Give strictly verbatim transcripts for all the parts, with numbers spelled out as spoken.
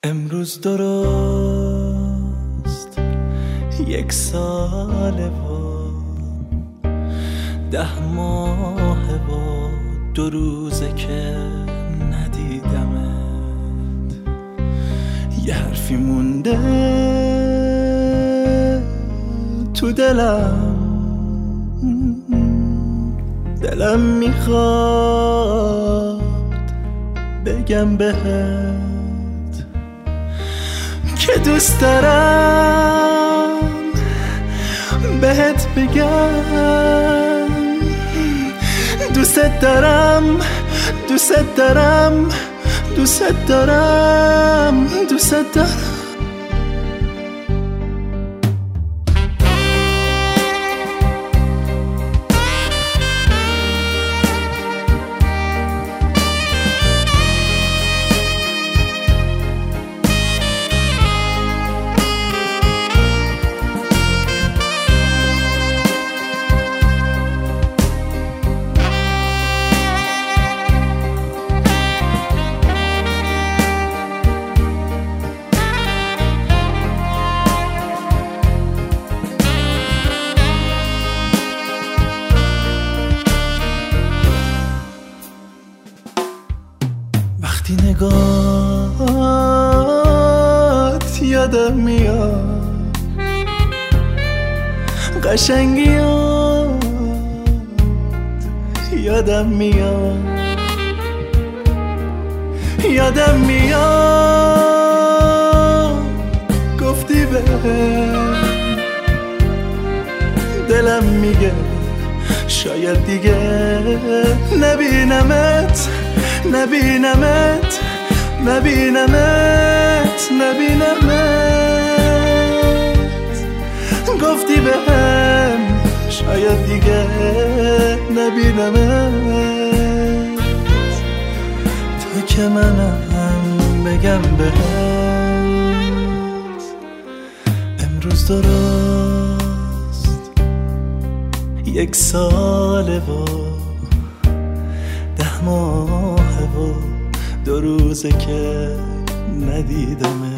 امروز درست یک ساله و ده ماه و دو روزه که ندیدمت. یه حرفی مونده تو دلم، دلم میخواد بگم بهت که دوست دارم بهت بگم دوست دارم دوست دارم دوست دارم دوست دارم. وقتی نگاهت یادم میاد قشنگیات یادم میاد یادم میاد گفتی بهم دلم میگه شاید دیگه نبینمت نبینمت نبینمت نبینمت. گفتی بهم شاید دیگه نبینمت تا که منم بگم بهت امروز درست یک ساله و ده ماه و دو روزه که ندیدمه.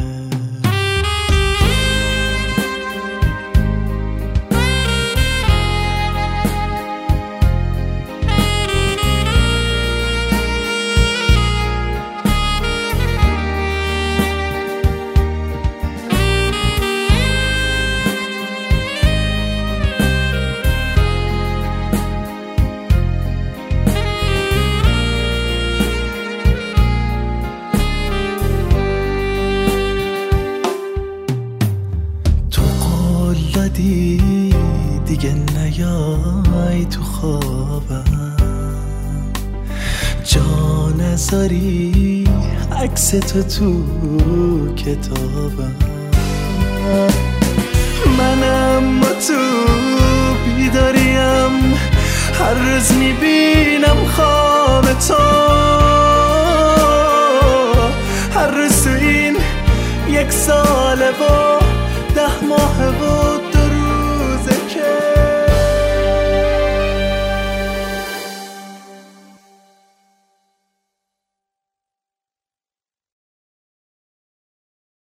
دیگه نیای تو خوابم جا نذاری عکس تو تو کتابم. منم با تو بیداریم هر روز میبینم